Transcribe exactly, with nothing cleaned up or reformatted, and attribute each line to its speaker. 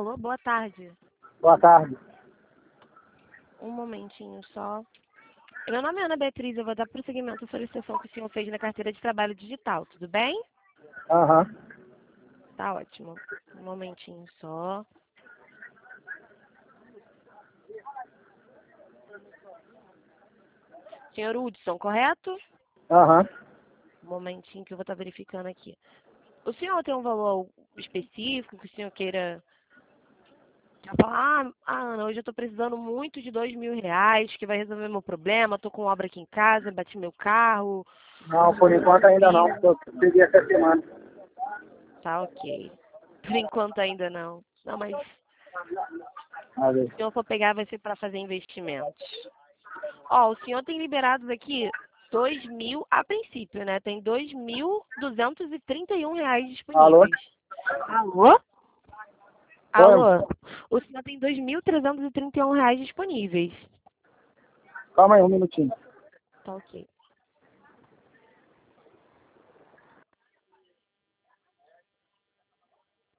Speaker 1: Alô, boa tarde.
Speaker 2: Boa tarde.
Speaker 1: Um momentinho só. Meu nome é Ana Beatriz, eu vou dar prosseguimento à solicitação que o senhor fez na carteira de trabalho digital, tudo bem?
Speaker 2: Aham.
Speaker 1: Tá ótimo. Um momentinho só. Senhor Hudson, correto?
Speaker 2: Aham.
Speaker 1: Um momentinho que eu vou estar verificando aqui. O senhor tem um valor específico que o senhor queira falar? Ah, Ana, hoje eu estou precisando muito de dois mil reais, que vai resolver meu problema. Estou com obra aqui em casa, bati meu carro.
Speaker 2: Não, por enquanto ainda não, porque eu peguei essa semana.
Speaker 1: Tá ok. Por enquanto ainda não. Não, mas
Speaker 2: Valeu.
Speaker 1: se o senhor for pegar, vai ser para fazer investimentos. Ó, o senhor tem liberados aqui dois mil, a princípio, né? Tem dois mil duzentos e trinta e um reais
Speaker 2: Alô?
Speaker 1: disponíveis. Alô?
Speaker 2: Oi,
Speaker 1: Alô? O senhor tem dois mil trezentos e trinta e um reais disponíveis.
Speaker 2: calma aí um minutinho.
Speaker 1: Tá ok.